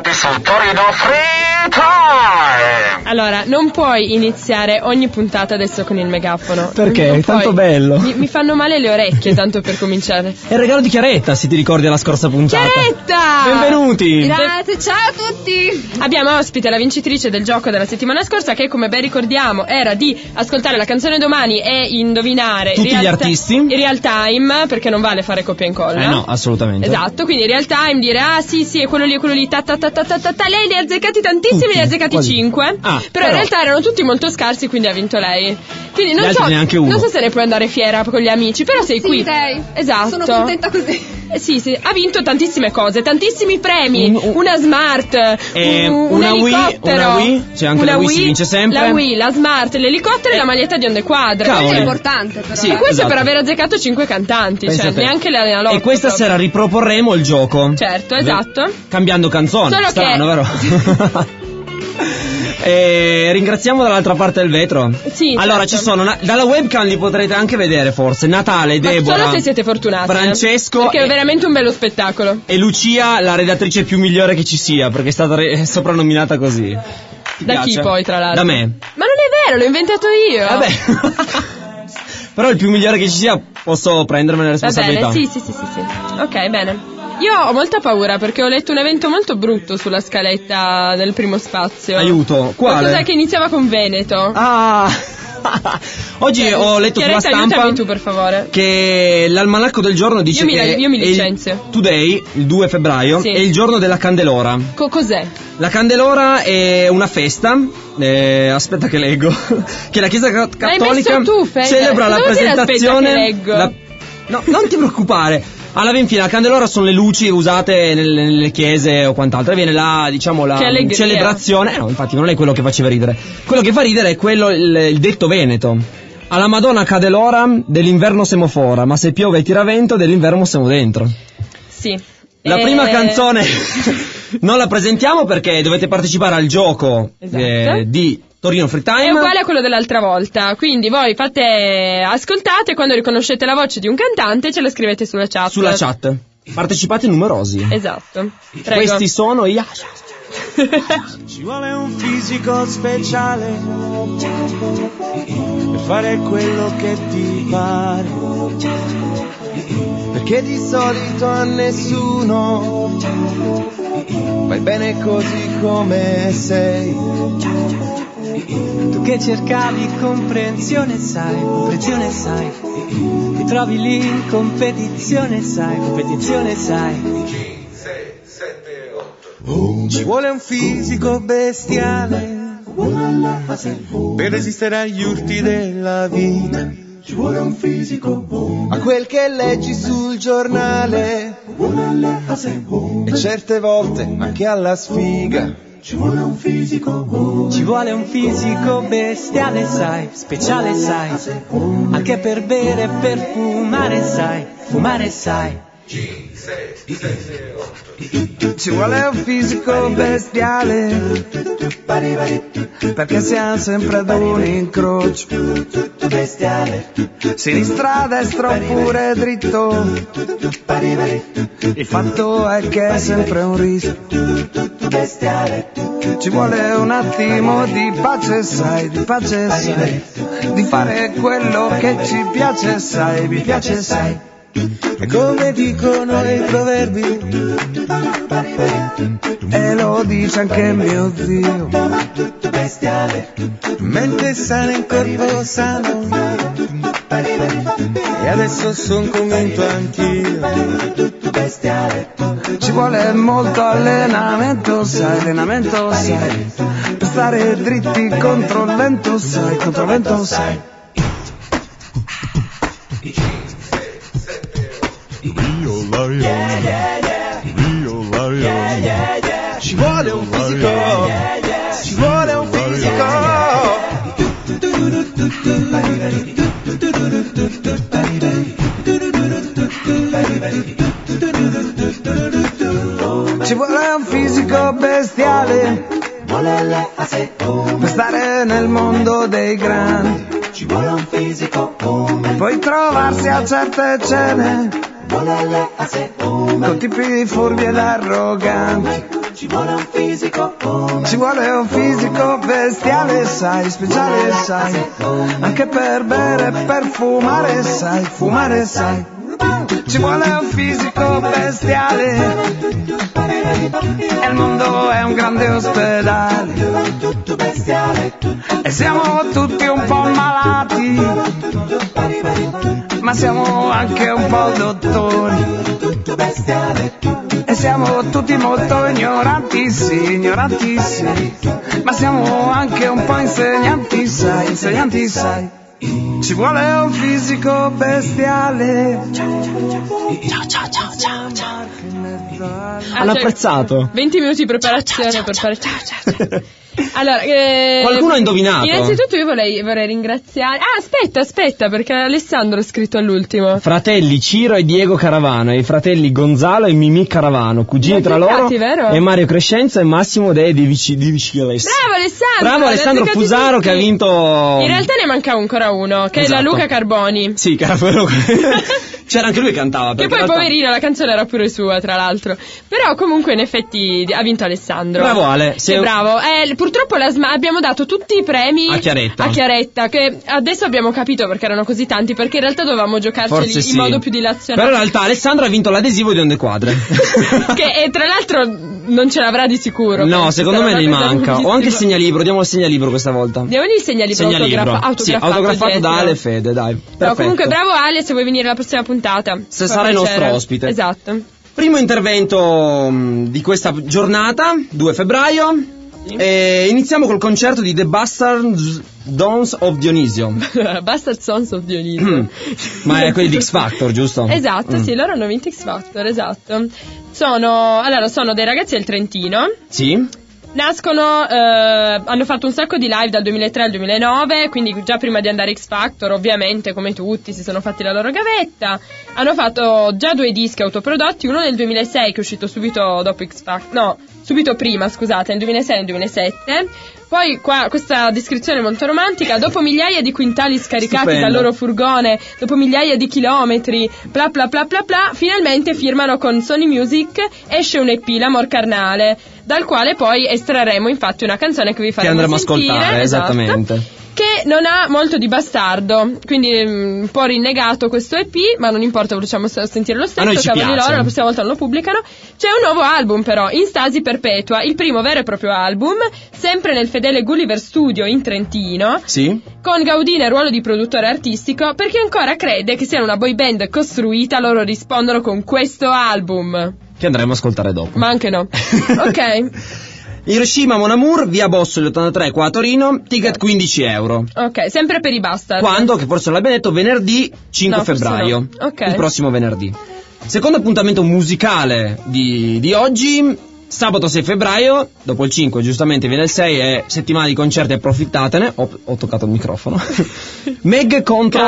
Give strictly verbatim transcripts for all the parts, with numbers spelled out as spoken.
bentornati su Torino Free Time. Allora, non puoi iniziare ogni puntata adesso con il megafono. Perché? Non È tanto puoi. bello. Mi, mi fanno male le orecchie tanto per cominciare. È il regalo di Chiaretta, se ti ricordi la scorsa puntata. Chiaretta! Benvenuti! Grazie, ciao a tutti! Abbiamo ospite la vincitrice del gioco della settimana scorsa che, come ben ricordiamo, era di ascoltare la canzone domani e indovinare tutti real gli artisti in real time, perché non vale fare copia e incolla. Eh no, assolutamente. Esatto, quindi in real time dire ah sì sì è quello lì, è quello lì, ta ta ta ta ta ta, ta. Lei li ha azzeccati tantissimi, Tutti, li ha azzeccati quasi. cinque. Ah, però, però in realtà erano tutti molto scarsi, quindi ha vinto lei. Quindi non Gli so, altri neanche uno. non so se ne puoi andare fiera con gli amici, però sei Sì, qui. dai. Esatto. Sono contenta così. Eh, sì, sì, ha vinto tantissime cose, tantissimi premi, Un- un- una Smart, Eh, un, un una Wii, elicottero, una Wii, c'è anche una la Wii, si vince sempre. La Wii, la Smart, l'elicottero e Eh. la maglietta di Onde Quadre. Cavolo. Quello è Quindi- importante però. Sì, eh. questo esatto. per aver azzeccato cinque cantanti, Pensa cioè a te. neanche la la lotto E questa proprio. sera riproporremo il gioco. Certo, esatto. Cambiando canzone. Solo Strano, che- vero? E ringraziamo dall'altra parte del vetro. Sì, allora certo. ci sono na- dalla webcam li potrete anche vedere forse Natale, Ma Deborah, solo se siete fortunati. eh. Francesco Perché è e- veramente un bello spettacolo. e Lucia, la redattrice più migliore che ci sia, perché è stata re- soprannominata così. Ti Da piace? chi poi, tra l'altro? Da me. Ma non è vero, l'ho inventato io. Vabbè. Però il più migliore che ci sia posso prendermene la Va responsabilità. bene, sì, sì, sì, sì, sì. Ok, bene. Io ho molta paura perché ho letto un evento molto brutto sulla scaletta del primo spazio. Aiuto, quale? Qualcosa che iniziava con Veneto. Ah. Oggi ho letto sulla Chiaretta, stampa aiutami tu, per favore. che l'almanacco del giorno dice Io mi- che io mi è il- licenzio. Today, il due febbraio, Sì. è il giorno della Candelora. Co- cos'è? La Candelora è una festa, eh, aspetta che leggo, che la Chiesa ca- L'hai Cattolica messo tu, Fede? celebra la Cosa vuol dire aspetta presentazione. che leggo? la- no, non ti preoccupare. Alla fin fine la Candelora sono le luci usate nelle, nelle chiese o quant'altro. E viene la, diciamo, la Che allegria. celebrazione. Eh no, infatti non è quello che faceva ridere. Quello che fa ridere è quello, il, il detto veneto. Alla Madonna cade l'ora, dell'inverno siamo fora, ma se piove e tira vento, dell'inverno siamo dentro. Sì. La Eh, prima canzone non la presentiamo perché dovete partecipare al gioco Esatto. eh, di Torino Free Time. È uguale a quello dell'altra volta, quindi voi fate, ascoltate, quando riconoscete la voce di un cantante ce la scrivete sulla chat. Sulla chat. Partecipate numerosi. Esatto. Prego. Questi sono i... Ci vuole un fisico speciale per fare quello che ti pare, perché di solito a nessuno vai bene così come sei. Tu che cercavi comprensione sai, comprensione sai, ti trovi lì in competizione sai, competizione sai. Ci vuole un fisico bestiale per resistere agli urti della vita. Ci vuole un fisico a quel che leggi sul giornale e certe volte anche alla sfiga. Ci vuole un fisico Ci vuole un fisico bestiale sai, speciale sai, anche per bere e per fumare sai, fumare sai. Ci vuole un fisico bestiale perché siamo sempre ad un incrocio sinistra, destra oppure dritto. Il fatto è che è sempre un rischio. Ci vuole un attimo di pace sai, di pace sai, di fare quello che ci piace sai, mi piace sai. E come dicono i proverbi, e lo dice anche mio zio, mente sana in corpo sano, e adesso son convinto anch'io. Ci vuole molto allenamento sai, allenamento sai, per stare dritti contro il vento sai, contro il vento sai. Rio Lion, yeah, yeah, yeah. Rio Lion, yeah, yeah, yeah. Ci vuole un fisico, yeah, yeah, yeah. Ci vuole un fisico. Ci vuole un fisico bestiale per stare nel mondo dei grandi. Ci vuole un fisico e poi trovarsi a certe cene con tipi furbi ed arroganti. Ci vuole un fisico, ci vuole un fisico bestiale, sai, speciale, sai, anche per bere, per fumare, sai, fumare, sai. Ci vuole un fisico bestiale e il mondo è un grande ospedale e siamo tutti un po' malati, ma siamo anche un po' dottori e siamo tutti molto ignoranti, sì, ignoranti, sì, ma siamo anche un po' insegnanti, sai, insegnanti, sai. Ci vuole un fisico bestiale. Ciao ciao ciao ciao ciao. Hanno apprezzato. venti minuti di preparazione ciao, ciao, per fare ciao ciao ciao. Allora, eh, qualcuno ha indovinato. Innanzitutto io vorrei, vorrei ringraziare. Ah, aspetta, aspetta, perché Alessandro ha scritto all'ultimo. Fratelli Ciro e Diego Caravano, e i fratelli Gonzalo e Mimì Caravano, cugini tra loro, vero? e Mario Crescenzo e Massimo De di Vici di Vicilest. Bravo Alessandro! Bravo Alessandro Fusaro tutti. Che ha vinto. In realtà ne manca ancora uno, che esatto. è la Luca Carboni. Sì, caro. C'era anche lui che cantava. Che poi realtà... poverino, la canzone era pure sua, tra l'altro. Però comunque in effetti ha vinto Alessandro. Bravo Ale. Sei bravo. Eh, purtroppo la Sma- abbiamo dato tutti i premi a Chiaretta. A Chiaretta, che adesso abbiamo capito perché erano così tanti, perché in realtà dovevamo giocarceli Forse in sì. modo più dilazionato. Però in realtà Alessandro ha vinto l'adesivo di Onde Quadre. Che e tra l'altro non ce l'avrà di sicuro. No, secondo me ne manca. O anche il segnalibro, diamo il segnalibro questa volta. Diamo il segnalibro, segnalibro. autograf- autografato, sì, autografato da dietro. Ale Fede, dai. Perfetto. No, comunque bravo Ale, se vuoi venire alla prossima puntata. Se sarà il nostro ospite. Esatto. Primo intervento mh, di questa giornata, due febbraio. Sì. E iniziamo col concerto di The Bastard Sons of Dionisio. Bastard Sons of Dionisio. Ma è quelli di X Factor, giusto? Esatto, mm. sì, loro hanno vinto X Factor, esatto. Sono, allora, sono dei ragazzi del Trentino. Sì. Nascono, eh, hanno fatto un sacco di live dal duemilatré al duemilanove, quindi già prima di andare a X Factor, ovviamente, come tutti, si sono fatti la loro gavetta. Hanno fatto già due dischi autoprodotti, uno nel duemilasei che è uscito subito dopo X Factor, no, subito prima, scusate, nel duemilasei e nel duemilasette. Poi qua questa descrizione molto romantica: dopo migliaia di quintali scaricati Stupendo. dal loro furgone, dopo migliaia di chilometri, bla bla bla bla bla, finalmente firmano con Sony Music, esce un E P, L'amor carnale, dal quale poi estrarremo infatti una canzone che vi faremo che andremo sentire, a ascoltare, esatto, esattamente. Che non ha molto di bastardo, quindi um, un po' rinnegato questo E P, ma non importa, facciamo sentire lo stesso, cavoli loro, la prossima volta non lo pubblicano. C'è un nuovo album però, In Stasi Perpetua, il primo vero e proprio album, sempre nel fedele Gulliver Studio in Trentino, sì, con Gaudì nel ruolo di produttore artistico. Per chi ancora crede che sia una boy band costruita, loro rispondono con questo album, che andremo a ascoltare dopo. Ma anche no. Ok. Hiroshima Mon Amour, via Bossoli ottantatré qua a Torino, ticket quindici euro. Ok, sempre per i Bastard. Quando? Che forse non l'abbiamo detto, venerdì cinque no, febbraio. No. Ok. Il prossimo venerdì. Secondo appuntamento musicale di, di oggi, sabato sei febbraio, dopo il cinque giustamente viene il sei, è settimana di concerti, approfittatene. Ho, ho toccato il microfono. Meg contro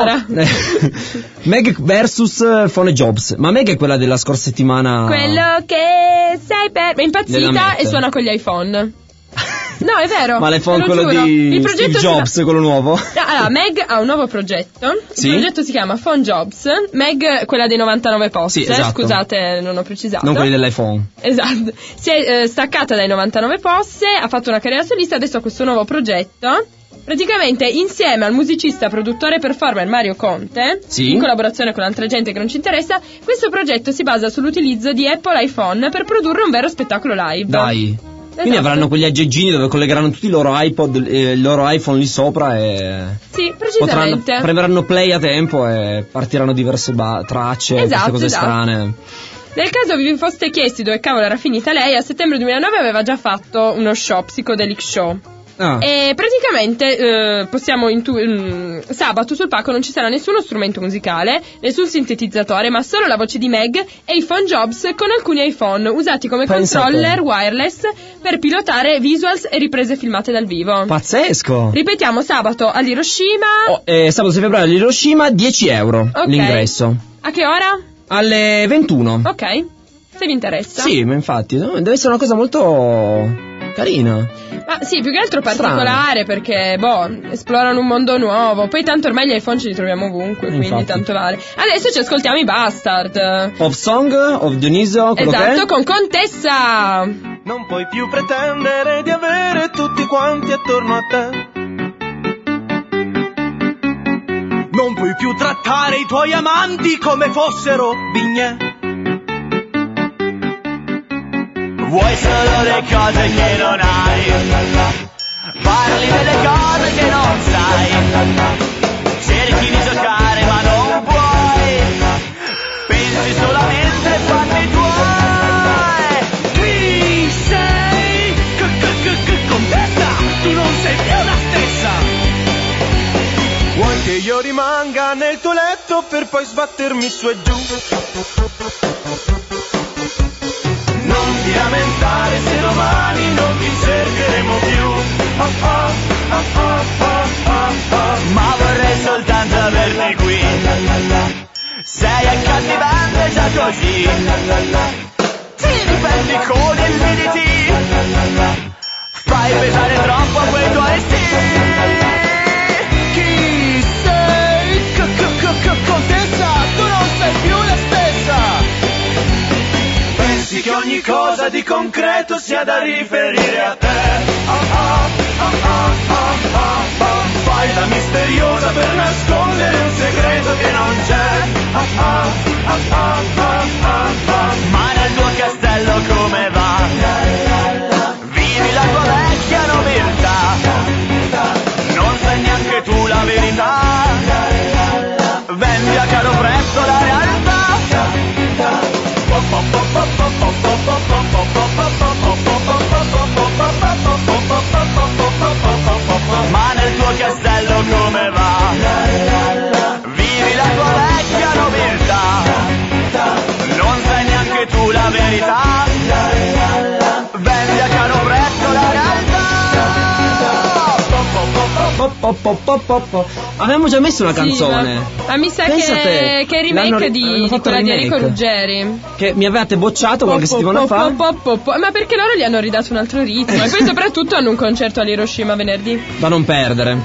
Meg versus Phone Jobs. Ma Meg è quella della scorsa settimana. Quello che sei per... è impazzita e suona con gli iPhone. No, è vero. Ma l'iPhone, quello giuro. di Il Steve Jobs, si... quello nuovo. Allora, Meg ha un nuovo progetto. Il sì? progetto si chiama Phone Jobs. Meg, quella dei novantanove post. Sì, esatto. Scusate, non ho precisato. Non quelli dell'iPhone. Esatto. Si è eh, staccata dai novantanove post, ha fatto una carriera solista, adesso ha questo nuovo progetto. Praticamente insieme al musicista, produttore e performer Mario Conte, sì, in collaborazione con altra gente che non ci interessa, questo progetto si basa sull'utilizzo di Apple iPhone per produrre un vero spettacolo live. Dai. Esatto. Quindi avranno quegli aggeggini dove collegheranno tutti i loro iPod e il loro iPhone lì sopra e sì, precisamente potranno, premeranno play a tempo e partiranno diverse ba- tracce, esatto, queste cose esatto. strane. Nel caso vi foste chiesti dove cavolo era finita lei, a settembre duemilanove aveva già fatto uno show, Psychedelic Show. Ah. E praticamente eh, possiamo intu- mm, sabato sul palco non ci sarà nessuno strumento musicale, nessun sintetizzatore, ma solo la voce di Meg e i Phone Jobs con alcuni iPhone usati come Pensa controller wireless per pilotare visuals e riprese filmate dal vivo. Pazzesco! Ripetiamo, sabato all'Hiroshima. Oh, eh, sabato sei febbraio all'Hiroshima, dieci euro Okay. l'ingresso. A che ora? Alle ventuno. Ok, se vi interessa. Sì, ma infatti no? Deve essere una cosa molto carina. Ma sì, più che altro particolare perché, boh, esplorano un mondo nuovo. Poi tanto ormai gli iPhone ce li troviamo ovunque, quindi Infatti. tanto vale. Adesso ci ascoltiamo i Bastard. Pop Song of Dioniso, quello che Esatto, è? con Contessa. Non puoi più pretendere di avere tutti quanti attorno a te. Non puoi più trattare i tuoi amanti come fossero bignè. Vuoi solo le cose che non hai, parli delle cose che non sai, cerchi di giocare ma non puoi, pensi solamente ai fatti tuoi. Qui sei, Contessa, tu non sei più la stessa. Vuoi che io rimanga nel tuo letto per poi sbattermi su e giù? Non ti lamentare se domani non ti cercheremo più. Oh, oh, oh, oh, oh, oh, oh. Ma vorrei soltanto averti qui, sei accattivante già così, ti difendi con il D D T, fai pesare troppo quei tuoi stili. Chi sei? Contessa, tu non sei più la stessa. Pensi che ogni cosa di concreto sia da riferire a te. Oh, oh, oh, oh, oh, oh, oh. Fai la misteriosa per nascondere un segreto che non c'è. Oh, oh, oh, oh, oh, oh, oh. Ma nel tuo castello come va? Vivi la tua vecchia nobiltà, non sai neanche tu la verità, vendi a caro prezzo la realtà. Ma nel tuo castello come va? Vivi la tua vecchia nobiltà, non sai neanche tu la verità, vendi a caro prezzo la realtà. Po, po, po, po, po, po. Avevamo già messo una canzone. Sì, ma, ma mi sa Pensa che, te, che è il l'hanno remake ri- di, hanno di fatto quella il di remake. Enrico Ruggeri. Che mi avevate bocciato qualche Po, po, settimana po, fa. po, po, po, po. Ma perché loro gli hanno ridato un altro ritmo. E poi soprattutto hanno un concerto all'Hiroshima venerdì. Da non perdere.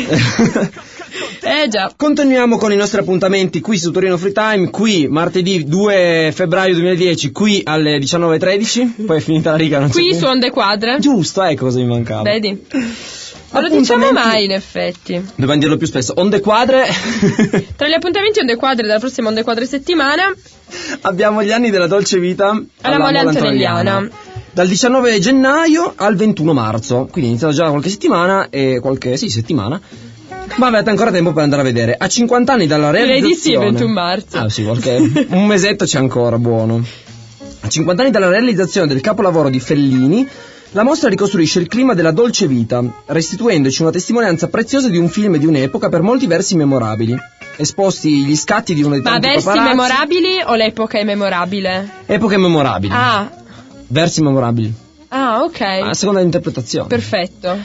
Eh già. Continuiamo con i nostri appuntamenti qui su Torino Free Time, qui martedì due febbraio duemiladieci, qui alle diciannove e tredici, poi è finita la riga, non Qui c'è su Onde Quadre. Giusto, ecco cosa mi mancava. Vedi? Non lo diciamo Appuntamenti- mai in effetti. Dobbiamo dirlo più spesso. Onde Quadre. Tra gli appuntamenti Onde Quadre della prossima Onde Quadre settimana, Abbiamo gli anni della dolce vita alla Mole Antonelliana. Dal diciannove gennaio al ventuno marzo, quindi è iniziata già qualche settimana e qualche, sì, settimana. Ma avete ancora tempo per andare a vedere. A cinquanta anni dalla Direi realizzazione. di sì, ventuno marzo. Ah sì, qualche un mesetto c'è ancora, buono. A cinquanta anni dalla realizzazione del capolavoro di Fellini, la mostra ricostruisce il clima della dolce vita, restituendoci una testimonianza preziosa di un film e di un'epoca per molti versi memorabili. Esposti gli scatti di uno dei Ma tanti versi paparazzi. memorabili o l'epoca è memorabile? Epoche memorabili. Ah, Versi memorabili. ah, ok. A seconda dell'interpretazione. Perfetto.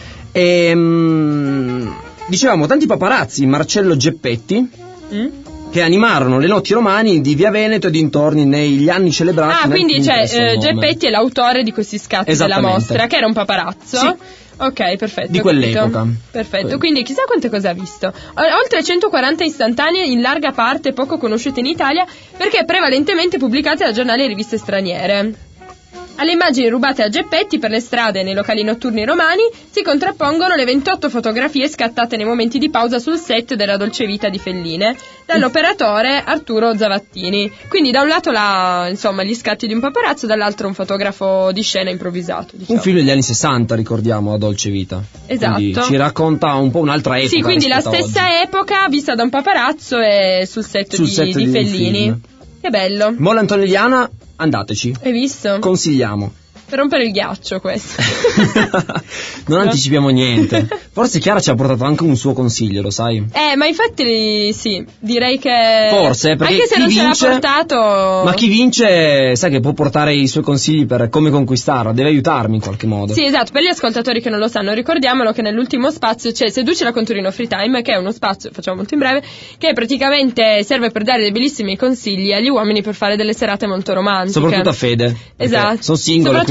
Ehm, dicevamo, tanti paparazzi, Marcello Geppetti, Mm? che animarono le notti romani di Via Veneto e dintorni negli anni celebrati. Ah, nel quindi film cioè, del suo eh, nome. Geppetti è l'autore di questi scatti della Esattamente. mostra, che era un paparazzo. Sì. Ok, perfetto. Di ho capito. quell'epoca. Perfetto, Quello. quindi chissà quante cose ha visto. O- Oltre centoquaranta istantanee, in larga parte poco conosciute in Italia, perché prevalentemente pubblicate da giornali e riviste straniere. Alle immagini rubate a Geppetti per le strade e nei locali notturni romani si contrappongono le ventotto fotografie scattate nei momenti di pausa sul set della dolce vita di Felline dall'operatore Arturo Zavattini. Quindi da un lato la, insomma, gli scatti di un paparazzo, dall'altro un fotografo di scena improvvisato, diciamo. Un film degli anni sessanta, ricordiamo, a Dolce Vita. Esatto. Quindi ci racconta un po' un'altra epoca. Sì, quindi la rispetto a stessa oggi. epoca vista da un paparazzo e sul set, Sul di, set di di un Fellini. film. Che bello. Mole Antonelliana, andateci. Hai visto? Consigliamo. Per rompere il ghiaccio questo. Non anticipiamo niente. Forse Chiara ci ha portato anche un suo consiglio, lo sai? Eh, ma infatti sì, direi che... Forse, perché anche se chi non vince- ce l'ha portato... Ma chi vince, sai che può portare i suoi consigli per come conquistarla, deve aiutarmi in qualche modo. Sì, esatto, per gli ascoltatori che non lo sanno, ricordiamolo che nell'ultimo spazio c'è Seducila con Torino Free Time, che è uno spazio, facciamo molto in breve, che praticamente serve per dare dei bellissimi consigli agli uomini per fare delle serate molto romantiche. Soprattutto a Fede. perché Esatto. Sono singolo, Soprattutto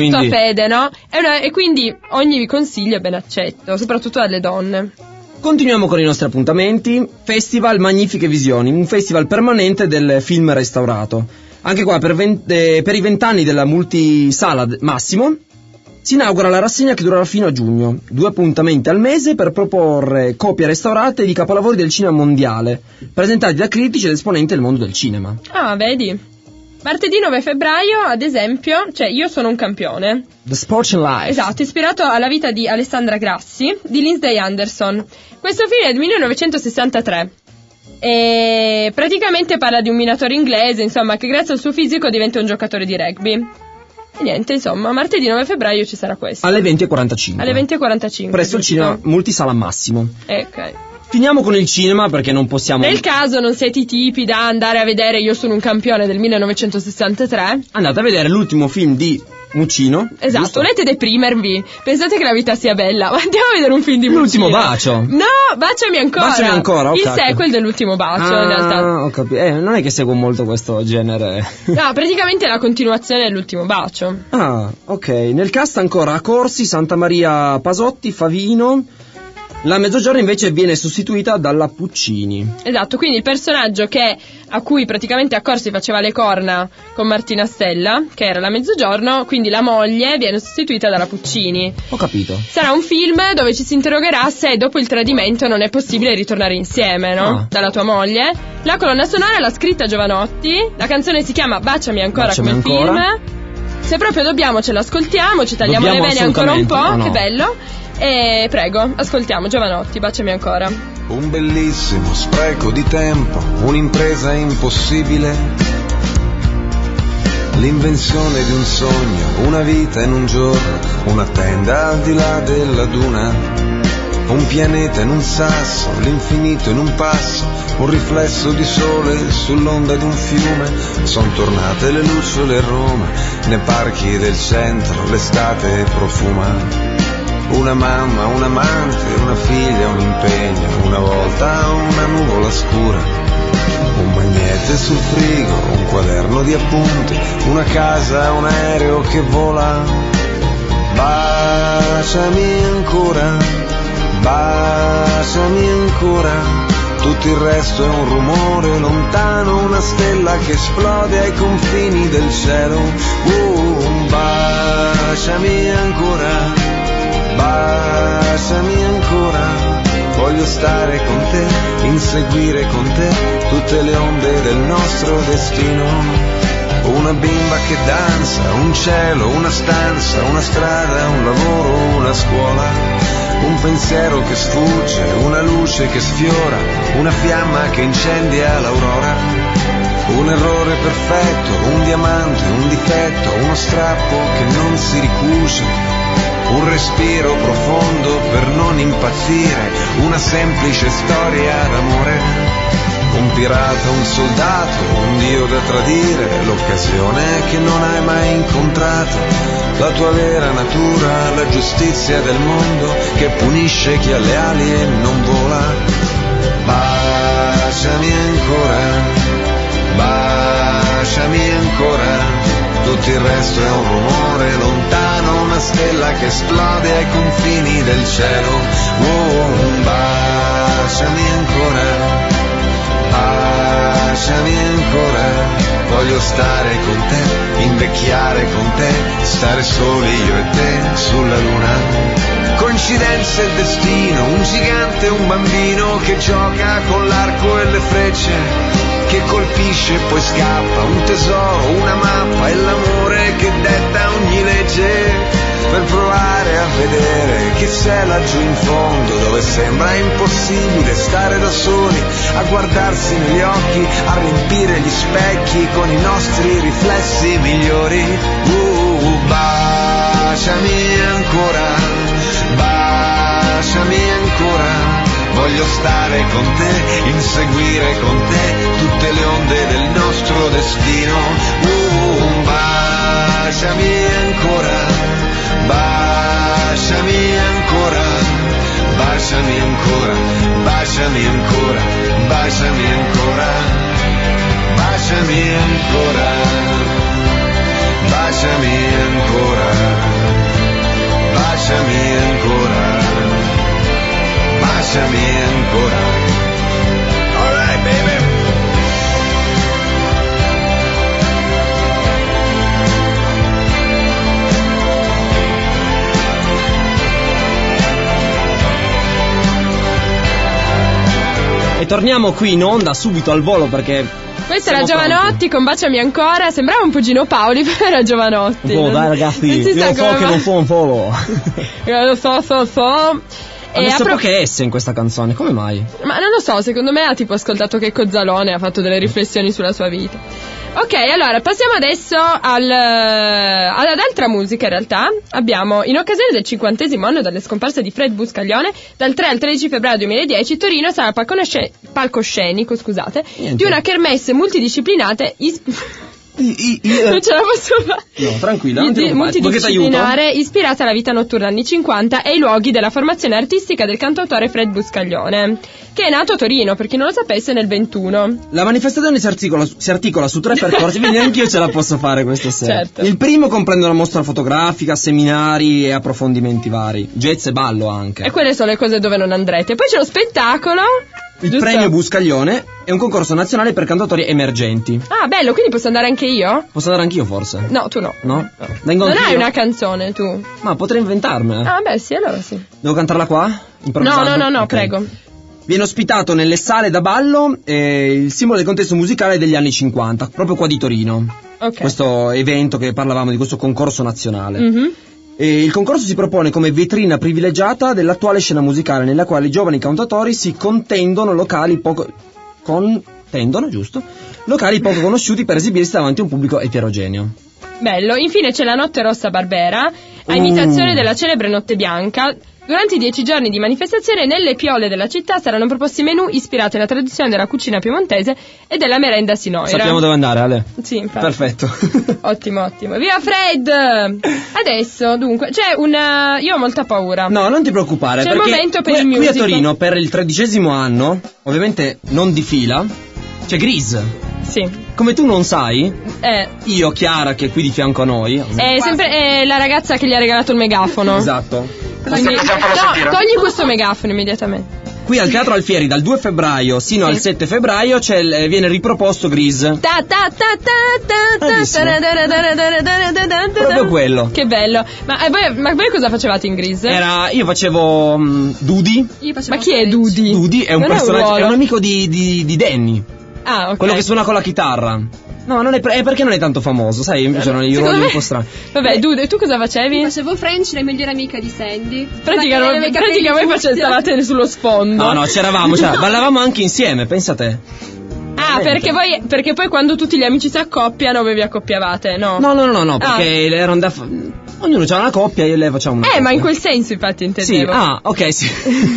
molto quindi... a fede, no? È una, e quindi ogni consiglio è ben accetto, soprattutto dalle donne. Continuiamo con i nostri appuntamenti. Festival Magnifiche Visioni, un festival permanente del film restaurato. Anche qua per, vent- per i vent'anni della multisala Massimo si inaugura la rassegna che durerà fino a giugno. Due appuntamenti al mese per proporre copie restaurate di capolavori del cinema mondiale, presentati da critici ed esponenti del mondo del cinema. Ah, vedi? Martedì nove febbraio, ad esempio, cioè Io sono un campione. The Sports and Life. Esatto, ispirato alla vita di Alessandra Grassi, di Lindsay Anderson. Questo film è del millenovecentosessantatré. E praticamente parla di un minatore inglese, insomma, che grazie al suo fisico diventa un giocatore di rugby. E niente, insomma, martedì nove febbraio ci sarà questo. Alle venti e quarantacinque. Alle venti e quarantacinque. Presso il cinema multisala Massimo. Ok. Finiamo con il cinema perché non possiamo... Nel caso non siete i tipi da andare a vedere Io sono un campione del millenovecentosessantatré, andate a vedere l'ultimo film di Muccino. Esatto, giusto? volete deprimervi? Pensate che la vita sia bella? Ma andiamo a vedere un film di L'ultimo Muccino. bacio. No, Baciami ancora. Baciami ancora, ho Il capito. sequel dell'ultimo bacio, ah, in realtà. ho capito. Eh, non è che seguo molto questo genere. No, praticamente è la continuazione dell'ultimo bacio. Ah, ok. Nel cast ancora Corsi, Santa Maria Pasotti, Favino. La Mezzogiorno invece viene sostituita dalla Puccini. Esatto, quindi il personaggio che a cui praticamente a Corsi faceva le corna con Martina Stella, che era la Mezzogiorno, quindi la moglie viene sostituita dalla Puccini. Ho capito. Sarà un film dove ci si interrogerà se dopo il tradimento non è possibile ritornare insieme, no? Ah. Dalla tua moglie. La colonna sonora l'ha scritta Giovanotti, la canzone si chiama Baciami ancora Baciami come ancora. film. Se proprio dobbiamo ce l'ascoltiamo, ci tagliamo Dobbiamo le vene ancora un po', assolutamente, no, no. che bello. E prego, ascoltiamo Giovanotti, Baciami ancora. Un bellissimo spreco di tempo, un'impresa impossibile, l'invenzione di un sogno, una vita in un giorno, una tenda al di là della duna, un pianeta in un sasso, l'infinito in un passo, un riflesso di sole sull'onda di un fiume. Son tornate le lucciole a Roma, nei parchi del centro l'estate profuma. Una mamma, un amante, una figlia, un impegno, una volta una nuvola scura, un magnete sul frigo, un quaderno di appunti, una casa, un aereo che vola. Baciami ancora, baciami ancora, tutto il resto è un rumore lontano, una stella che esplode ai confini del cielo. Uh, baciami ancora, baciami ancora, voglio stare con te, inseguire con te tutte le onde del nostro destino. Una bimba che danza, un cielo, una stanza, una strada, un lavoro, una scuola, un pensiero che sfugge, una luce che sfiora, una fiamma che incendia l'aurora. Un errore perfetto, un diamante, un difetto, uno strappo che non si ricuce, un respiro profondo per non impazzire, una semplice storia d'amore. Un pirata, un soldato, un dio da tradire, l'occasione che non hai mai incontrato, la tua vera natura, la giustizia del mondo che punisce chi ha le ali e non vola. Baciami ancora, baciami ancora, tutto il resto è un rumore lontano, una stella che esplode ai confini del cielo. Oh, baciami ancora, baciami ancora, voglio stare con te, invecchiare con te, stare soli io e te sulla luna. Coincidenze e destino, un gigante e un bambino che gioca con l'arco e le frecce, che colpisce e poi scappa, un tesoro, una mappa e l'amore che detta ogni legge, per provare a vedere che c'è laggiù in fondo, dove sembra impossibile stare da soli, a guardarsi negli occhi, a riempire gli specchi con i nostri riflessi migliori. Uh, baciami ancora, baciami ancora, voglio stare con te, inseguire con te tutte le onde del nostro destino. Uh, baciami ancora, baciami ancora, baciami ancora, baciami ancora, baciami ancora, baciami ancora, baciami ancora. torniamo qui in onda subito al volo perché... Questa era siamo Giovanotti pronti. con Baciami ancora. Sembrava un po' Gino Paoli, però era Giovanotti. Oh, dai ragazzi, Non si io sa so come che va. non fa un volo. Io lo so, so, so. Ha E messo a pro- poche S in questa canzone, come mai? Ma non lo so, secondo me ha tipo ascoltato Checco Zalone e ha fatto delle riflessioni sulla sua vita. Ok, allora passiamo adesso al, ad altra musica in realtà. Abbiamo, in occasione del cinquantesimo anno dalle scomparse di Fred Buscaglione, dal tre al tredici febbraio duemiladieci Torino sarà palconosce- palcoscenico scusate, Niente. di una kermesse multidisciplinare isp- I, i, non ce la posso fare. No, tranquilla, non ti Di- preoccupare, vuoi che t'aiuto? multidisciplinare ispirata alla vita notturna anni cinquanta e ai luoghi della formazione artistica del cantautore Fred Buscaglione, che è nato a Torino, per chi non lo sapesse, nel ventuno. La manifestazione si articola, si articola su tre percorsi, quindi anch'io ce la posso fare questa sera. Certo. Il primo comprende una mostra fotografica, seminari e approfondimenti vari, jazz e ballo anche. E quelle sono le cose dove non andrete. Poi c'è lo spettacolo. Il giusto? premio Buscaglione è un concorso nazionale per cantautori emergenti. Ah, bello, quindi posso andare anche io? Posso andare anch'io forse? No, tu no. No? Vengo Non anch'io? hai una canzone, tu? Ma potrei inventarmela. Ah, beh, sì, allora sì. Devo cantarla qua? No, Improvvisando? no, no, no, Ok. prego. Viene ospitato nelle sale da ballo eh, il simbolo del contesto musicale degli anni cinquanta, proprio qua di Torino. Ok. Questo evento che parlavamo di questo concorso nazionale. Mhm. E il concorso si propone come vetrina privilegiata dell'attuale scena musicale, nella quale i giovani cantatori si contendono locali poco contendono, giusto? Locali poco conosciuti per esibirsi davanti a un pubblico eterogeneo. Bello. Infine c'è la Notte Rossa Barbera, a Uh. imitazione della celebre Notte Bianca. Durante i dieci giorni di manifestazione, nelle piole della città saranno proposti menù ispirati alla tradizione della cucina piemontese e della merenda sinoira. Sappiamo dove andare, Ale? Sì, infatti. Perfetto. Ottimo, ottimo. Viva Fred! Adesso, dunque, c'è una... Io ho molta paura. No, non ti preoccupare, C'è il perché momento per qui, il qui a musical. Torino per il tredicesimo anno, ovviamente non di fila, c'è Grease. Sì. Come tu non sai, Eh, io, Chiara, che è qui di fianco a noi. è sempre è la ragazza che gli ha regalato il megafono. Esatto. Quindi, Facciamolo no, sentire. togli questo megafono immediatamente. Qui al Teatro Alfieri dal due febbraio sino Sì. al sette febbraio c'è il- viene riproposto Grease. Ta ta ta ta ta ta Bravissimo. ta ta ta ta ta ta ta ta. Proprio quello. Che bello. Ma eh, voi, ma voi cosa facevate in Grease? Era, io facevo mm, Dudi. Io facevo Ma chi è French. Dudi? Dudi è un Non personaggio, è ruolo. un amico di, di, di Danny, Ah, ok. quello che suona con la chitarra. No, non è, è perché non è tanto famoso, sai, invece erano i Secondo ruoli me- un po' strani. Vabbè, Dude, tu cosa facevi? Facevo French, la migliore amica di Sandy. Pratica, Quella che aveva i capelli pratica voi fussi. face- stavate sullo sfondo. No, no, c'eravamo, cioè, ballavamo anche insieme, pensa te. Ah, perché voi, perché poi quando tutti gli amici si accoppiano, voi vi accoppiavate, no? No, no, no, no, no, Ah. perché erano da... ognuno c'ha una coppia e io e lei facciamo una Eh, coppia. ma in quel senso infatti Sì, intendevo. ah, ok, sì.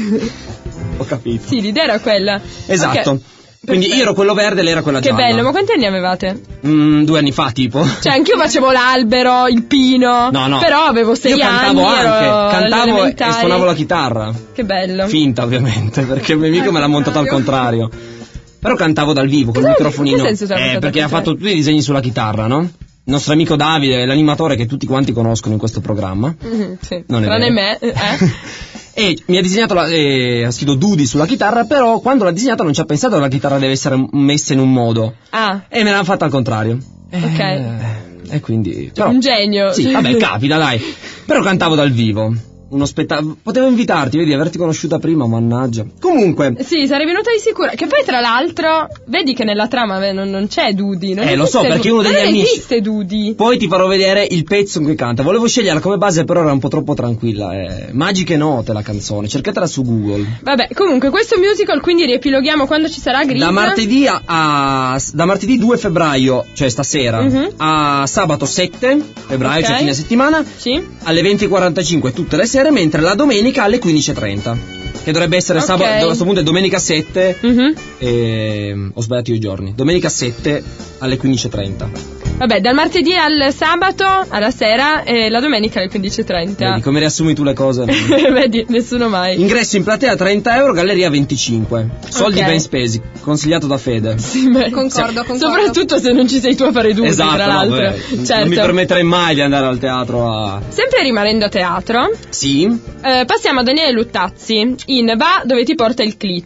Ho capito. Sì, l'idea era quella. Esatto. Ok. Quindi Perfetto. io ero quello verde e lei era quella Che gialla. bello, ma quanti anni avevate? Mm, due anni fa, tipo. Cioè, anch'io facevo l'albero, il pino. No, no. Però avevo sei Io anni. cantavo anche, ero alle cantavo e elementari. suonavo la chitarra. Che bello. Finta, ovviamente, perché il mio amico me l'ha montato al contrario. Però cantavo dal vivo, col Cosa- microfonino. in che senso te l'ha eh, montato al perché ha contrario? fatto tutti i disegni sulla chitarra, no? Il nostro amico Davide, l'animatore che tutti quanti conoscono in questo programma. Mhm, sì. Non è Tranne vero. me, eh. E mi ha disegnato, la, eh, ha scritto Dudi sulla chitarra, però quando l'ha disegnata non ci ha pensato che la chitarra deve essere messa in un modo. Ah, E me l'ha fatta al contrario. ok. Eh, e quindi... Però, Un genio. Sì, vabbè, capita, dai. Però cantavo dal vivo. Uno spettacolo. Potevo invitarti, vedi, averti conosciuta prima, mannaggia. Comunque... Sì, sarei venuta di sicuro. Che poi, tra l'altro, vedi che nella trama beh, non, non c'è Dudi. Non Eh, lo esiste so, perché Dudi. uno degli non amici- esiste Dudi. Poi ti farò vedere il pezzo in cui canta. Volevo sceglierla come base, però era un po' troppo tranquilla. Eh. Magiche note la canzone, cercatela su Google. Vabbè, comunque, questo musical, quindi riepiloghiamo quando ci sarà Grease. Da martedì a, a- da martedì due febbraio, cioè stasera, Mhm. a sabato sette febbraio, Ok. cioè fine settimana, Sì? alle venti e quarantacinque tutte le sere, mentre la domenica alle quindici e trenta. Che dovrebbe essere Ok. sabato, a questo punto è domenica sette, Mhm. e, ho sbagliato io i giorni. Domenica sette alle quindici e trenta. Vabbè, dal martedì al sabato, alla sera, e la domenica alle quindici e trenta. Vedi come riassumi tu le cose? Vedi, nessuno mai. Ingresso in platea trenta euro, galleria venticinque. Soldi Ok. ben spesi, consigliato da Fede. Sì, beh, Concordo, concordo. Soprattutto se non ci sei tu a fare Dudi, Esatto, tra no, l'altro. beh, Certo. non mi permetterei mai di andare al teatro a... Sempre rimanendo a teatro, Sì? eh, passiamo a Daniele Luttazzi in Va dove ti porta il Clito.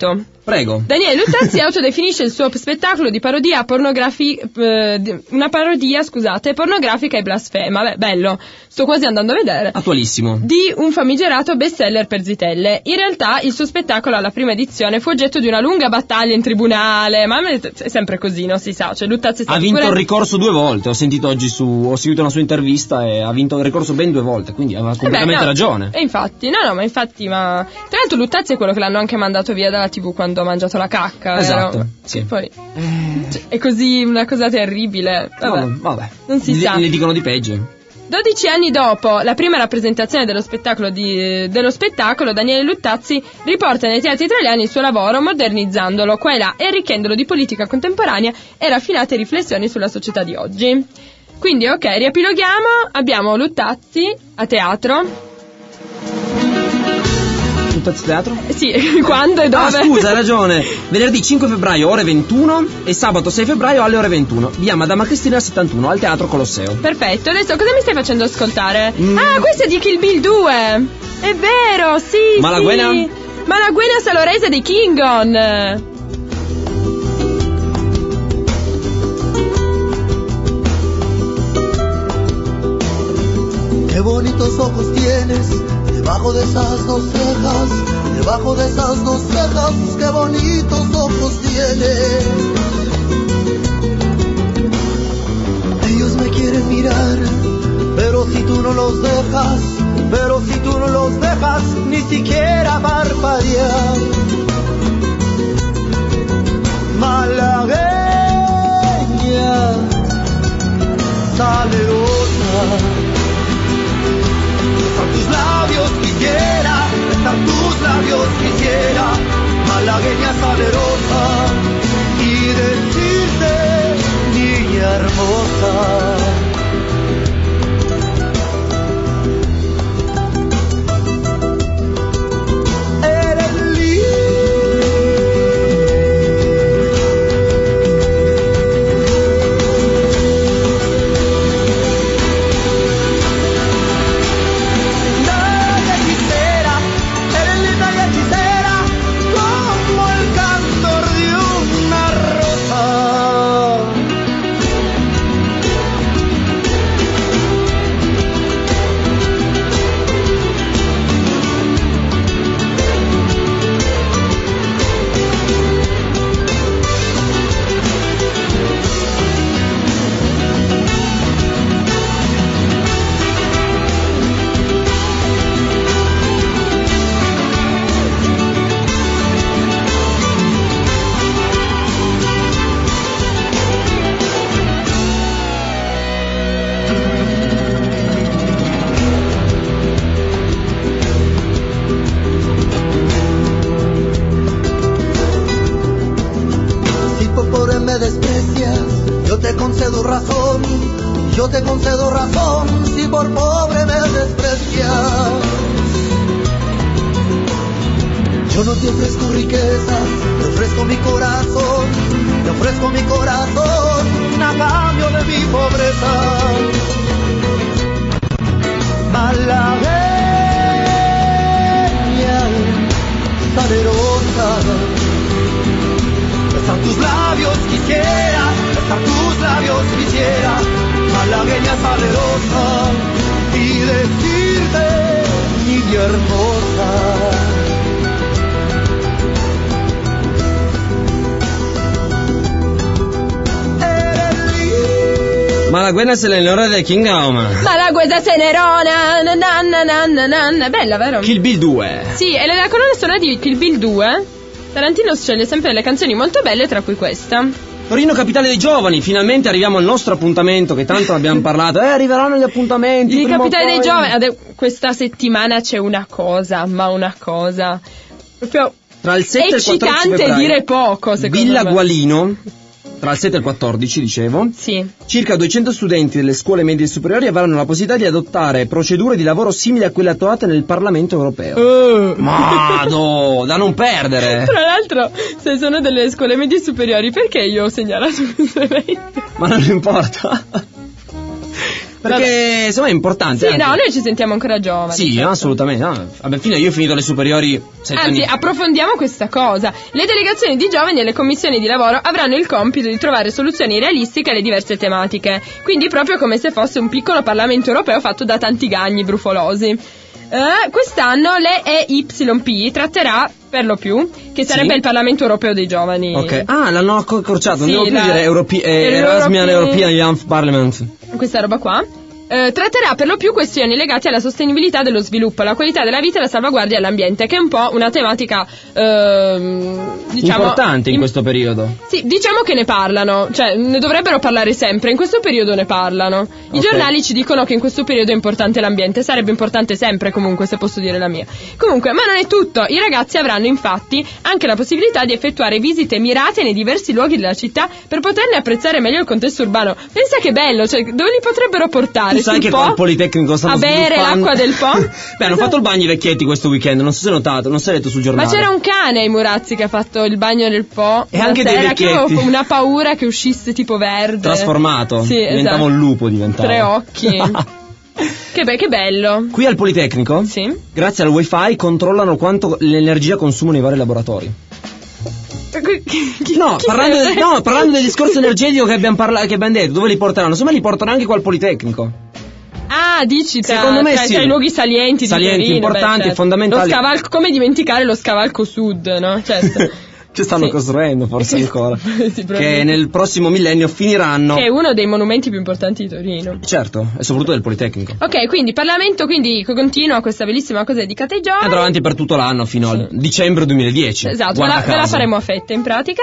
Prego. Daniele Luttazzi autodefinisce il suo spettacolo di parodia pornografi- eh, una parodia, scusate, pornografica e blasfema. Beh, bello, sto quasi andando a vedere. Attualissimo. Di un famigerato bestseller per zitelle. In realtà il suo spettacolo alla prima edizione fu oggetto di una lunga battaglia in tribunale, ma è sempre così, non si sa. Cioè, Luttazzi è stato ha vinto pure... il ricorso due volte, ho sentito oggi su, ho seguito una sua intervista e ha vinto il ricorso ben due volte, quindi aveva completamente eh beh, no, ragione. E infatti, no, no, ma infatti, ma tra l'altro Luttazzi è quello che l'hanno anche mandato via dalla tivù quando ha mangiato la cacca. Esatto, vero? sì. E poi cioè, è così una cosa terribile. Vabbè, No, vabbè. non si Gli- sa. Le dicono di peggio. dodici anni dopo la prima rappresentazione dello spettacolo, di, dello spettacolo, Daniele Luttazzi riporta nei teatri italiani il suo lavoro modernizzandolo qua e là e arricchendolo di politica contemporanea e raffinate riflessioni sulla società di oggi. Quindi, ok, riepiloghiamo. Abbiamo Luttazzi a teatro. Luttazzi teatro? Sì, quando e dove? Ah, scusa, hai ragione. Venerdì cinque febbraio ore ventuno e sabato sei febbraio alle ore ventuno. Via Madama Cristina settantuno al Teatro Colosseo. Perfetto, adesso cosa mi stai facendo ascoltare? Mm. Ah, questo è di Kill Bill due. È vero, sì, Malaguena? sì. Malaguena Salorese dei Kingon. Qué bonitos ojos tienes, debajo de esas dos cejas, debajo de esas dos cejas, qué bonitos ojos tienes. Ellos me quieren mirar, pero si tú no los dejas, pero si tú no los dejas, ni siquiera parpadear. Malagueña, salerosa. Besar tus labios quisiera, besar tus labios quisiera, malagueña salerosa, y decirte, niña hermosa. Yo te concedo razón si por pobre me desprecias. Yo no te ofrezco riquezas, te ofrezco mi corazón, te ofrezco mi corazón a cambio de mi pobreza. Malagueña, salerosa, besar tus labios quisiera, besar tus labios quisiera, malagueña salerosa, y decirte, niña hermosa. Malaguena se l'onore del King Kong. Malaguena Cenerona, na na na na na na na. Bella, vero? Kill Bill due. Sì, e la colonna sonora di Kill Bill due, Tarantino sceglie sempre delle canzoni molto belle, tra cui questa. Torino capitale dei giovani, finalmente arriviamo al nostro appuntamento che tanto abbiamo parlato. Eh, arriveranno gli appuntamenti. Il capitale dei poi. giovani. Ade- questa settimana c'è una cosa, ma una cosa proprio tra il sette e il quattordici eccitante febbraio. dire poco, secondo Villa me. Gualino. Tra il sette e il quattordici, dicevo, sì. Circa duecento studenti delle scuole medie superiori avranno la possibilità di adottare procedure di lavoro simili a quelle attuate nel Parlamento europeo. Uh. Ma no, da non perdere. Tra l'altro, se sono delle scuole medie superiori, perché io ho segnalato questo evento? Ma non importa. Perché secondo me è importante. Sì, anche. no, noi ci sentiamo ancora giovani. Sì, certo. assolutamente. No. Vabbè, fino io ho finito le superiori sette Anzi, anni. approfondiamo questa cosa. Le delegazioni di giovani e le commissioni di lavoro avranno il compito di trovare soluzioni realistiche alle diverse tematiche. Quindi proprio come se fosse un piccolo Parlamento europeo fatto da tanti gagni brufolosi. Uh, quest'anno l'E E Y P tratterà per lo più, che sarebbe Sì. il Parlamento europeo dei giovani. Ok. Ah, l'hanno accorciato. Sì, non devo più la- dire Europe- eh, European- Erasmian European Young Parliament. Questa roba qua. Eh, tratterà per lo più questioni legate alla sostenibilità dello sviluppo, alla qualità della vita e alla salvaguardia dell'ambiente, che è un po' una tematica ehm, diciamo Importante in im- questo periodo. Sì, diciamo che ne parlano, cioè ne dovrebbero parlare sempre, in questo periodo ne parlano. I Ok. giornali ci dicono che in questo periodo è importante l'ambiente, sarebbe importante sempre comunque, se posso dire la mia. Comunque, ma non è tutto, i ragazzi avranno infatti anche la possibilità di effettuare visite mirate nei diversi luoghi della città per poterne apprezzare meglio il contesto urbano. Pensa che bello, cioè dove li potrebbero portare? Tu sai Sul che Po? qua al Politecnico stanno a bere sviluppando- l'acqua del Po? Beh, hanno fatto il bagno i vecchietti questo weekend, non so se hai notato, non si è letto sul giornale. Ma c'era un cane ai Murazzi che ha fatto il bagno nel Po. E una anche dei sera, che avevo vecchietti. una paura che uscisse tipo verde. Trasformato. Sì, diventava esatto. un lupo, diventava. Tre occhi. Che, be- che bello. Qui al Politecnico, Sì. grazie al wifi, controllano quanto l'energia consumano i vari laboratori. No, Chi parlando, se ne de- no, frega? parlando del discorso energetico che abbiamo, parla- che abbiamo detto, dove li porteranno? Insomma, li portano anche qua al Politecnico. Ah, dici tra, Secondo me tra, sì. tra i luoghi salienti, Salienti, di Torino, importanti, beh, certo. fondamentali. Lo scavalco, come dimenticare lo scavalco sud, no? Certo. Ci stanno Sì. costruendo, forse ancora. Sì, che probabilmente. nel prossimo millennio finiranno. Che è uno dei monumenti più importanti di Torino. Certo, e soprattutto del Politecnico. Ok, quindi Parlamento, quindi continua questa bellissima cosa dedicata ai giovani. Andrà avanti per tutto l'anno fino al dicembre duemiladieci. Esatto, ve Guarda la, ve la caso. faremo a fette in pratica.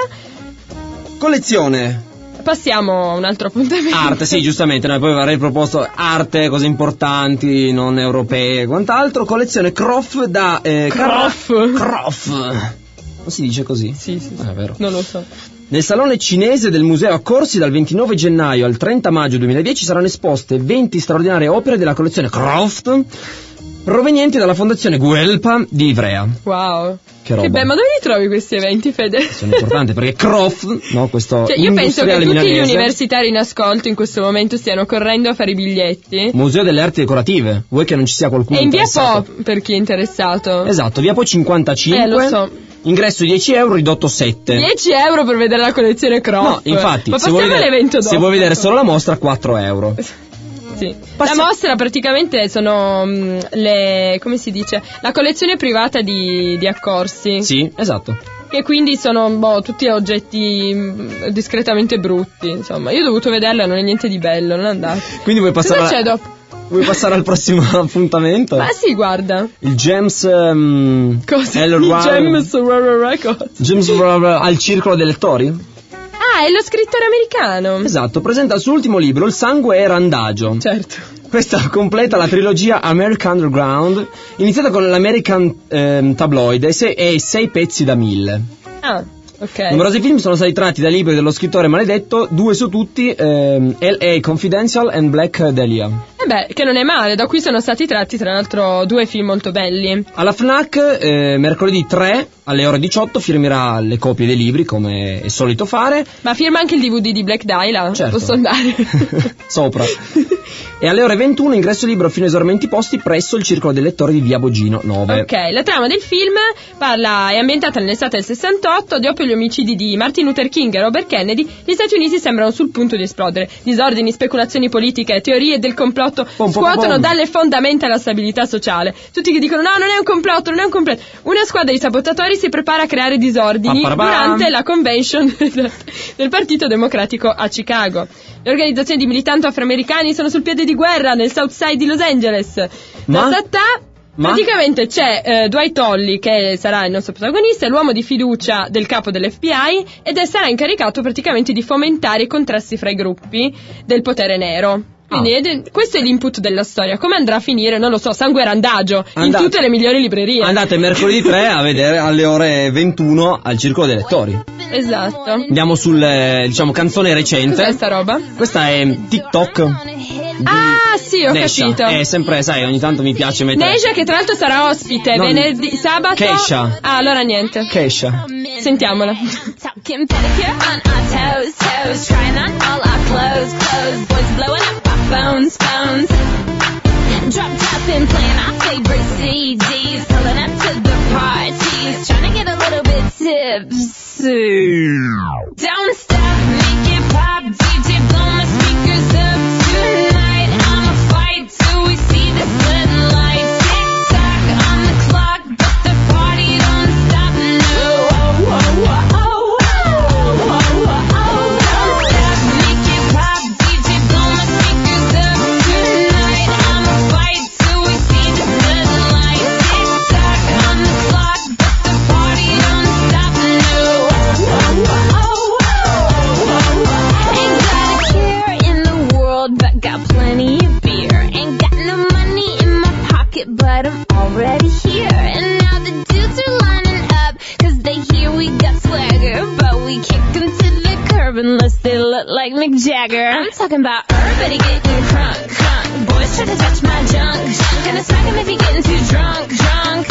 Collezione. Passiamo a un altro appuntamento. Arte, sì, giustamente, noi poi avrei proposto arte, cose importanti, non europee e quant'altro. Collezione Croff da eh, Croff. Carra- Croff. Non si dice così? Sì, sì, sì. Ah, è vero. Non lo so. Nel salone cinese del museo a Corsi dal ventinove gennaio al trenta maggio duemiladieci saranno esposte venti straordinarie opere della collezione Croft provenienti dalla fondazione Guelpa di Ivrea. Wow. Che roba. bello, ma dove li trovi questi eventi, Fede? Sono importanti perché Croft, no, questo Cioè, io penso che industriale tutti gli milanese, universitari in ascolto in questo momento stiano correndo a fare i biglietti. Museo delle arti decorative. Vuoi che non ci sia qualcuno E in via interessato? Po, per chi è interessato. Esatto, via Po cinquantacinque. Eh, lo so. Ingresso dieci euro, ridotto sette. dieci euro per vedere la collezione Croft. No, infatti, Ma se vuoi, passiamo vedere, all'evento dopo. se vuoi vedere solo la mostra, quattro euro. Sì. Passi- La mostra praticamente sono mh, le, come si dice, la collezione privata di, di Accorsi. Sì, esatto. Che quindi sono boh, tutti oggetti mh, discretamente brutti. Insomma, io ho dovuto vederla, non è niente di bello, non andate. Quindi vuoi passare, Cosa c'è a- dopo? vuoi passare al prossimo appuntamento? Ma sì, guarda. Il James um, Cosa? L. Il Ryan- James Records. James Ryan al Circolo dei Lettori? Ah, è lo scrittore americano. Esatto, presenta il suo ultimo libro, Il sangue è randagio. Certo. Questa completa la trilogia American Underground, iniziata con l'American ehm, Tabloid e sei, e sei pezzi da mille. Ah, ok. Numerosi film sono stati tratti dai libri dello scrittore maledetto, due su tutti, ehm, L A Confidential and Black Dahlia. Eh beh, che non è male, da qui sono stati tratti tra l'altro due film molto belli. Alla FNAC, eh, mercoledì tre alle ore diciotto, firmerà le copie dei libri, come è solito fare. Ma firma anche il D V D di Black Dahlia? Certo. Posso andare? Sopra. E alle ore ventuno, ingresso libero fino a esaurimenti posti presso il Circolo dei Lettori di via Bogino nove. Ok, la trama del film parla, è ambientata nell'estate del sessantotto, dopo gli omicidi di Martin Luther King e Robert Kennedy, gli Stati Uniti sembrano sul punto di esplodere. Disordini, speculazioni politiche, teorie del complotto Pom, pom, scuotono pom. dalle fondamenta la stabilità sociale. Tutti che dicono no, non è un complotto, non è un complotto. Una squadra di sabotatori si prepara a creare disordini Papparabam. durante la convention del Partito Democratico a Chicago. Le organizzazioni di militanti afroamericani sono sul piede di guerra nel South Side di Los Angeles. Ma? Ta ta ta. Ma? Praticamente c'è eh, Dwight Holly, che sarà il nostro protagonista, è l'uomo di fiducia del capo dell'F B I ed è, sarà incaricato praticamente di fomentare i contrasti fra i gruppi del potere nero. Quindi Ah. ed- questo è l'input della storia. Come andrà a finire? Non lo so, sangue e randagio in Andate. tutte le migliori librerie. Andate mercoledì tre a vedere alle ore ventuno al Circolo dei Lettori. Esatto. Andiamo sul, eh, diciamo, canzone recente. Cos'è sta roba? Questa è TikTok. Ah, sì, ho Nesha. capito. È sempre, sai, ogni tanto mi piace mettere... Neja, che tra l'altro sarà ospite No, venerdì, sabato. Kesha. Ah, allora niente. Kesha. Sentiamola. Talking pedicure on our toes, toes, trying on all our clothes, clothes, boys blowing up our phones, phones. lips. Don't stop, make it pop, D J blow my speakers up tonight. I'ma fight till we see the sunlight. Tick tock on the clock, but the party don't stop. No, oh, oh, oh, oh, oh, oh, oh. Don't stop, make it pop, D J blow my speakers up tonight. I'ma fight till we see the sunlight. Tick tock on the clock, but the party don't stop. No, oh, oh, oh, oh, oh. Ain't got a care in the world, but got plenty of beer. Ain't got no money in my pocket, but I'm already here. And now the dudes are lining up, cause they hear we got swagger. But we kick them to the curb unless they look like Mick Jagger. I'm talking about everybody getting crunk, crunk. Boys try to touch my junk, junk. Gonna smack him if he getting too drunk, drunk.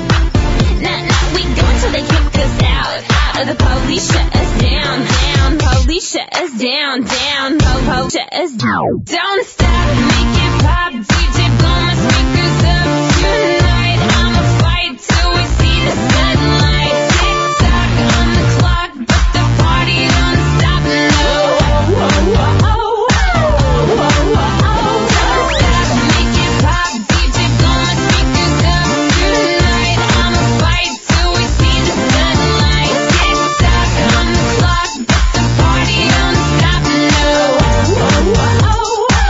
Nah, nah, we go until they kick us out, out. Or the police shut us down, down. Police shut us down, down. Po, po, shut us down. Don't stop, make it pop. D J blow my speakers up tonight. I'ma fight till we see the sunlight. Tick tock on the clock, but the party don't stop. No, oh, oh, oh, oh, oh, oh, oh. Don't stop, make it pop. D J blow my speakers up tonight. I'ma fight till we see the sunlight. Tick tock on the clock, but the party don't stop. No, oh, oh, oh, oh,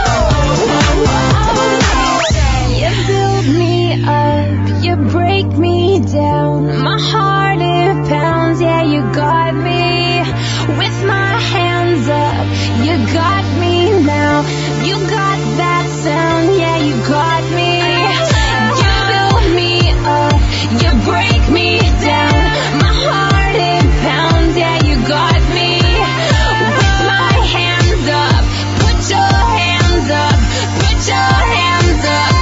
oh, oh. You build me up, you break me down. My heart it pounds, yeah, you got me. With my hands up, you got me now. You got that sound, yeah, you got me. You build me up, you break me down. My heart it pounds, yeah, you got me. With my hands up, put your hands up, put your hands up.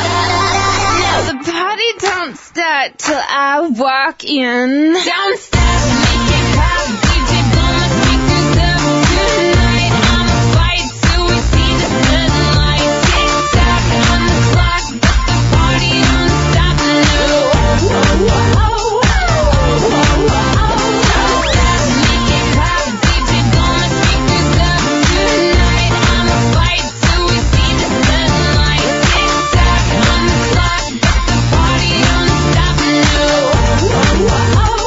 Now the party don't start till I walk in. Don't stop, make it pop, D J blow my speakers up tonight. I'ma fight till we see the sunlight. Tick tock on the clock, but the party don't stop. No, oh, oh, oh, oh, oh, oh, oh. Don't stop, make it pop, D J blow my speakers up tonight. I'ma fight till we see the sunlight. Tick tock on the clock, but the party don't stop. No, oh, oh, oh, oh, oh, oh.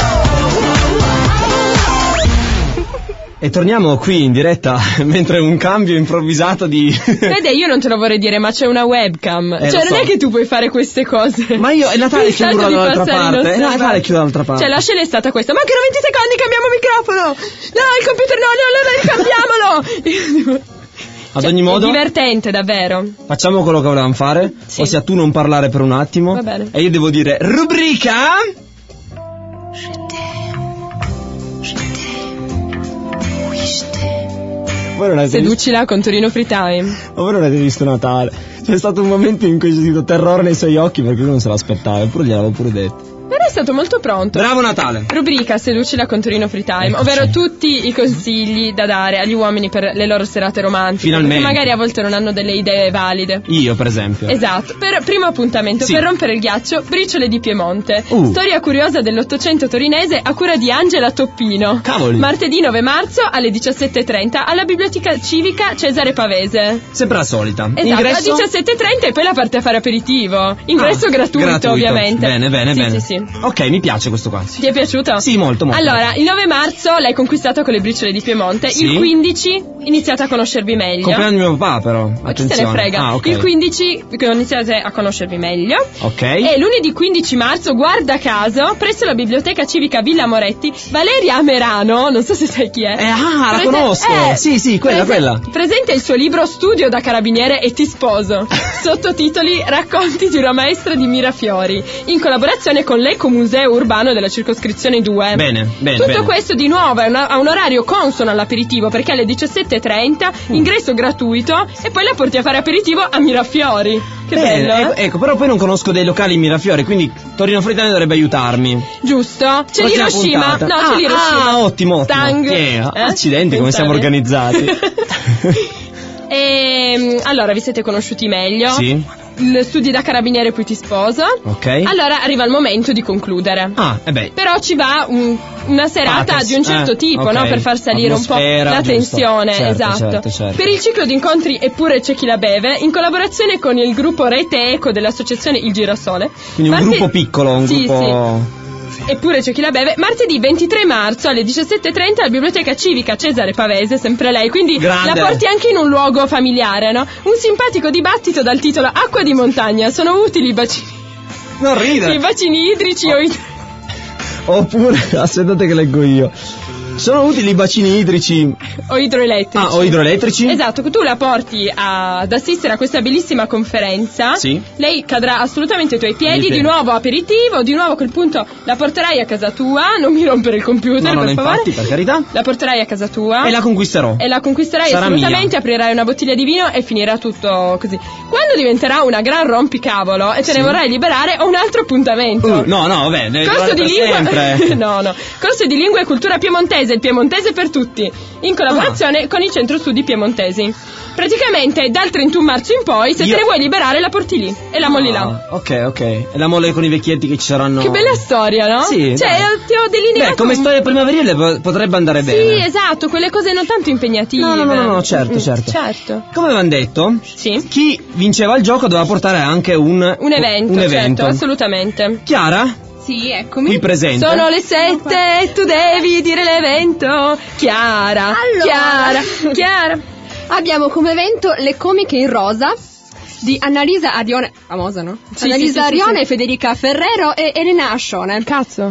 E torniamo qui in diretta mentre un cambio improvvisato di... Vede, io non te lo vorrei dire, ma c'è una webcam. Eh, cioè, lo non so. è che tu puoi fare queste cose. Ma io, è Natale che urlo dall'altra parte. È Natale che urlo dall'altra parte. Cioè, la scena è stata questa. Mancano venti secondi, cambiamo microfono. No, il computer no, no, no, cambiamolo. Ad ogni modo, È divertente, davvero. facciamo quello che volevamo fare. Sì. Ossia, tu non parlare per un attimo. Va bene. E io devo dire rubrica. Voi non avete visto, Seducila con Torino Free Time. ma voi non avete visto Natale. C'è stato un momento in cui ho sentito terrore nei suoi occhi perché lui non se l'aspettava, eppure gliel'avevo pure detto. Però è stato molto pronto. Bravo Natale. Rubrica Seducila con Torino Free Time, Eccoci. ovvero tutti i consigli da dare agli uomini per le loro serate romantiche. Finalmente. Perché magari a volte non hanno delle idee valide. Io, per esempio. Esatto, per primo appuntamento, Sì. per rompere il ghiaccio, Briciole di Piemonte. Uh. Storia curiosa dell'Ottocento torinese a cura di Angela Toppino. Cavoli. Martedì nove marzo alle diciassette e trenta alla Biblioteca Civica Cesare Pavese. Sempre la solita. Esatto, Ingresso? a diciassette e trenta e poi la parte a fare aperitivo. Ingresso Ah, gratuito, gratuito. ovviamente. Bene, bene, sì, bene. Sì, sì. Ok, mi piace questo qua. Ti è piaciuto? Sì, molto, molto. Allora, il nove marzo l'hai conquistato con le Briciole di Piemonte. Sì. Il quindici iniziate a conoscervi meglio. Compleanno di mio papà, però. Ma chi Attenzione. se ne frega? Ah, ok. Il quindici iniziate a conoscervi meglio. Ok. E lunedì quindici marzo, guarda caso, presso la Biblioteca Civica Villa Moretti, Valeria Amerano, non so se sai chi è. Eh, ah, la Prese- conosco. eh, Sì, sì, quella, quella. Presenta il suo libro Studio da carabiniere e ti sposo. Sottotitoli Racconti di una maestra di Mirafiori, in collaborazione con l'Ecomuseo Urbano della circoscrizione due. Bene, bene, Tutto bene. questo di nuovo è una- a un orario consono all'aperitivo, perché alle diciassette e trenta Mm. ingresso gratuito e poi la porti a fare aperitivo a Mirafiori. Che Bene, bello, ecco, eh? ecco, però poi non conosco dei locali in Mirafiori, quindi Torino Free Time dovrebbe aiutarmi. Giusto? C'è Prossima l'Hiroshima. puntata. No, Ah, c'è l'Hiroshima. ah, ottimo, ottimo. Tang. Yeah. Eh? Accidenti, come siamo organizzati. E allora vi siete conosciuti meglio. Sì. il studi da carabiniere poi ti sposo. Ok. Allora arriva il momento di concludere. Ah, e beh. Però ci va un, una serata Pathos. di un certo Eh, tipo, ok. no? Per far salire un po' Atmosfera, la giusto. tensione. Certo, esatto. certo, certo. Per il ciclo di incontri Eppure c'è chi la beve, in collaborazione con il gruppo Rete Eco dell'associazione Il Girasole. Quindi un Marti- gruppo piccolo, un Sì, gruppo... sì. Eppure c'è chi la beve. Martedì ventitré marzo alle diciassette e trenta alla Biblioteca Civica Cesare Pavese, sempre lei. Quindi Grande. la porti anche in un luogo familiare, no? Un simpatico dibattito dal titolo Acqua di montagna. Sono utili i bacini, Non ridere. i bacini idrici o i... Oppure, aspettate che leggo io. Sono utili i bacini idrici o idroelettrici. Ah, o idroelettrici? Esatto, tu la porti a- ad assistere a questa bellissima conferenza. Sì. Lei cadrà assolutamente ai tuoi piedi, Ai piedi. di nuovo aperitivo, di nuovo a quel punto la porterai a casa tua, non mi rompere il computer, No, no, per favore. infatti, per carità. La porterai a casa tua. E la conquisterò. E la conquisterai Sarà assolutamente, mia. aprirai una bottiglia di vino e finirà tutto così. Quando diventerà una gran rompicavolo e te ne Sì. vorrai liberare, ho un altro appuntamento. Uh, no, no, vabbè, deve Corso durare di per lingua sempre. no, no. Corso di lingua e cultura piemontese, il piemontese per tutti, in collaborazione Ah. con il Centro Studi Piemontesi. Praticamente dal trentuno marzo in poi, se Io- te ne vuoi liberare, la porti lì e la molli là. Ah, ok, ok. E la molle con i vecchietti che ci saranno. Che bella storia, no? Sì, Cioè, dai. ti ho delineato. Beh, come un- storia primaverile po- potrebbe andare Sì, bene. esatto, quelle cose non tanto impegnative. No, no, no, no, no, certo, Mm, certo. Certo. Come avevano detto, Sì. chi vinceva il gioco doveva portare anche un, Un evento, un certo, evento. assolutamente. Chiara, Sì, eccomi. qui presente. Sono le sette e tu devi dire l'evento. Chiara, Allora. Chiara, Chiara. Abbiamo come evento Le comiche in rosa di Annalisa Arione, famosa, no? Sì, Annalisa sì, sì, sì, Arione, sì. Federica Ferrero e Elena Ascione. Cazzo.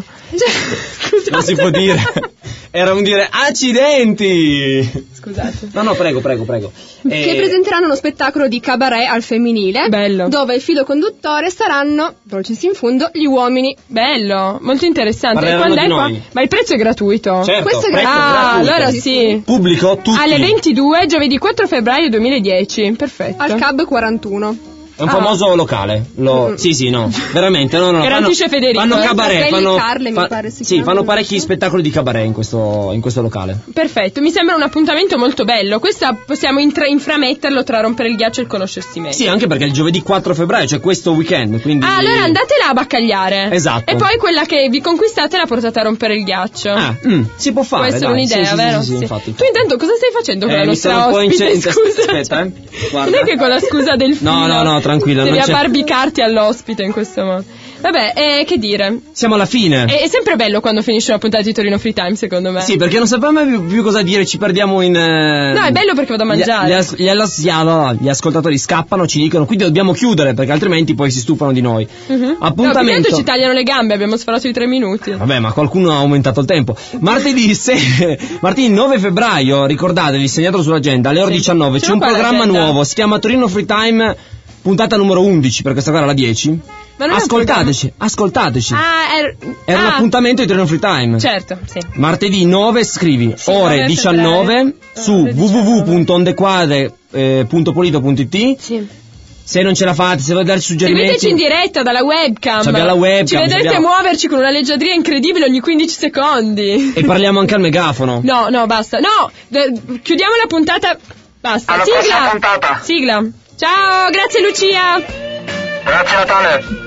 Non si può dire. Era un dire accidenti. Scusate. No, no, prego, prego, prego. Che Eh, presenteranno uno spettacolo di cabaret al femminile. Bello. Dove il filo conduttore saranno, dolcis in fundo, gli uomini. Bello, molto interessante. Parleranno Quando di è qua? noi. Ma il prezzo è gratuito. Certo, Questo è prezzo Ah, gratuito. allora sì. Pubblico, tutti. Alle ventidue, giovedì quattro febbraio duemiladieci. Perfetto. Al Cab quarantuno. È un Ah. famoso locale. Lo... Mm. Sì, sì, no. Veramente, no, no. Garantisce fanno, Federico, Fanno eh. cabaret, Fratelli fanno, Carle, mi pare si sì, chiama. fanno parecchi spettacoli di cabaret in questo, in questo locale. Perfetto, mi sembra un appuntamento molto bello. Questa possiamo intra- inframetterlo tra rompere il ghiaccio e il conoscersi meglio. Sì, anche perché è il giovedì quattro febbraio, cioè questo weekend, quindi... Ah, allora andate là a baccagliare. Esatto. E poi quella che vi conquistate la portate a rompere il ghiaccio. Ah, mm, si può fare, Può essere dai. un'idea, Sì, sì, vero? Sì, sì, infatti. Tu intanto cosa stai facendo con Eh, la mi nostra sono un po' ospite? incenta- Scusa. aspetta, eh. Guarda. Non è che con la scusa del filo No, no, no, tranquilla, devi non c'è- abbarbicarti all'ospite in questo modo. Vabbè, eh, che dire. Siamo alla fine. È, è sempre bello quando finisce una puntata di Torino Free Time, secondo me. Sì, perché non sappiamo più, più cosa dire, ci perdiamo in... eh, No, è bello perché vado a mangiare. Gli, gli as- gli as- gli as- gli ascoltatori scappano, ci dicono, quindi dobbiamo chiudere, perché altrimenti poi si stufano di noi. Mhm. No, più che Appuntamento... altro ci tagliano le gambe, abbiamo sforato i tre minuti. Vabbè, ma qualcuno ha aumentato il tempo. Martedì, se... Martedì nove febbraio, ricordatevi, segnatelo sull'agenda, alle ore Sì. diciannove, Ce c'è l'ho un qua programma l'agenda. nuovo, si chiama Torino Free Time, puntata numero undici, per questa qua era la dieci. Ma non è un Ascoltateci, ascoltateci. Ah, er... Era ah, un appuntamento di Torino Free Time. Certo, sì. Martedì nove scrivi Sì, ore nove diciannove febbraio. su Ore w w w punto ondequadre punto polito punto i t. Sì. Se non ce la fate, se volete darci suggerimenti, Seguiteci in diretta dalla webcam. Ci abbiamo la webcam, Ci ci vedrete abbiamo- muoverci con una leggiadria incredibile ogni quindici secondi. e parliamo anche al megafono. No, no, basta. No, d- chiudiamo la puntata. Basta. Alla prossima Sigla. puntata. Sigla. Ciao, grazie Lucia. Grazie Natale.